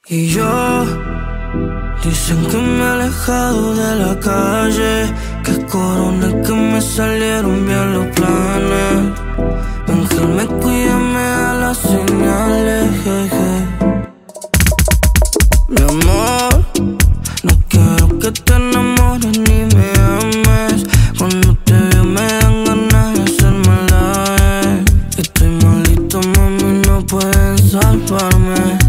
Y yo, dicen que me he alejado de la calle, que coroné, que me salieron bien los planes. Ángel, me cuida, me da las señales, jeje. Mi amor, no quiero que te enamores ni me ames. Cuando te veo me dan ganas de hacerme la Estoy malito, mami, no pueden salvarme.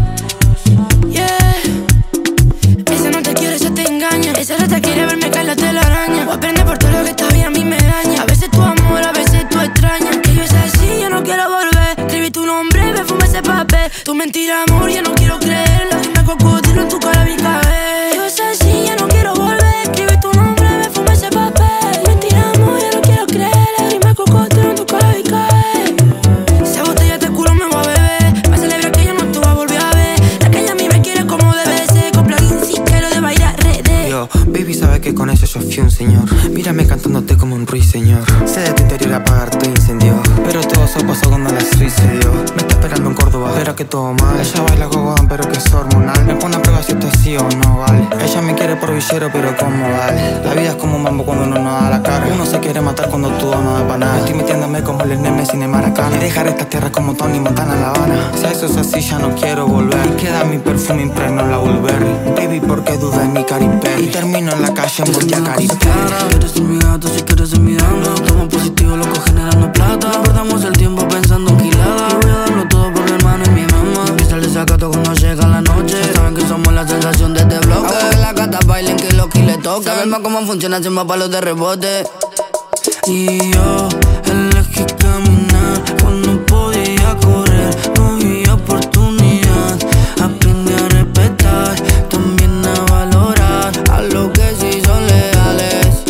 Esa rata quiere verme caer la telaraña. O aprende por todo lo que está bien, a mí me daña. A veces tu amor, a veces tú extrañas. Que yo es así, yo no quiero volver. Escribí tu nombre, me fumé ese papel. Tu mentira, amor, yo no quiero creerlo. Dime cocodrilo en tu cara, mi cabeza. Yo es así, yo no quiero volver. Escribí tu nombre, me fumé ese papel. Tu mentira, amor, yo no quiero creerlo. Dime cocodrilo en tu cara, mi cabeza. Esa botella de culo me voy a beber. Pa' celebrar que yo no te voy a volver a ver. La que ella a mí me quiere como debe ser. Con plugin si quiero de bailar redes. Yo, baby, sabe que con eso yo fui un señor. Mírame cantándote como un ruiseñor. Sé de tu interior apagar tu incendio, pero todo eso pasó cuando la suicidió. Me está esperando en Córdoba, pero que todo mal. Ella baila gogodón, pero que es hormonal. Me pone a prueba si esto sí o no vale. Ella me quiere por villero, pero como vale. La vida es como un mambo cuando uno no da la cara. Uno se quiere matar cuando todo no da para nada. Estoy metiéndome como el Nemesis en Maracana. Y dejar estas tierras como Tony Montana en La Habana. Si eso es así, ya no quiero volver. Y queda mi perfume impregnado en la Burberry. Baby, ¿por qué dudas en mi Katy Perry? Y termino en la calle en Monte Cari. Si quieres ser mi gato, si quieres ser mi dama. Estamos positivos, loco, generando plata. No perdamos el tiempo pensando en gilada. Y voy a darlo todo por mi hermano y mi mamá. Empieza el desacato cuando llega la noche. Saben que somos la sensación de este bloque. Ahora que la gata bailen, que lo que le toca. Saben más cómo funciona sin más palos de rebote. Y yo elegí caminar cuando podía correr. No vi oportunidad. Aprendí a respetar, también a valorar a lo que sí son leales.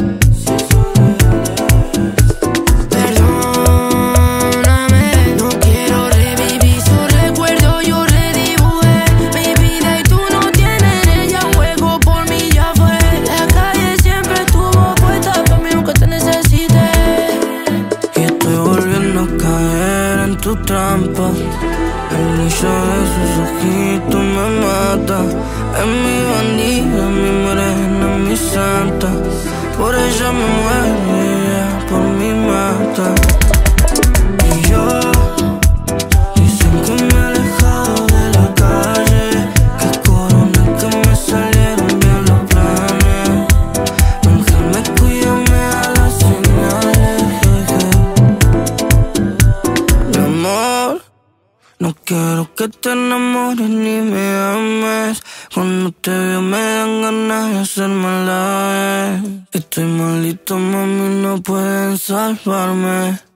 Perdóname, no quiero revivir su recuerdo, yo redibujé mi vida y tú no tienes ella. Juego por mí ya fue. La calle siempre estuvo puesta para mí, nunca te necesité. Y estoy volviendo a caer en tu trampa. El brillo de sus ojitos me mata. Es mi bandida, mi morena, mi santa. Por ella me muere, por mi mata. Y yo, dicen que me he alejado de la calle, que coroné, que me salieron bien los planes. Ángel, me cuida, me da las señales, jeje. Mi amor, no quiero que te enamores ni me ames. Cuando te veo me dan ganas de hacerme la Estoy malito, mami, no pueden salvarme.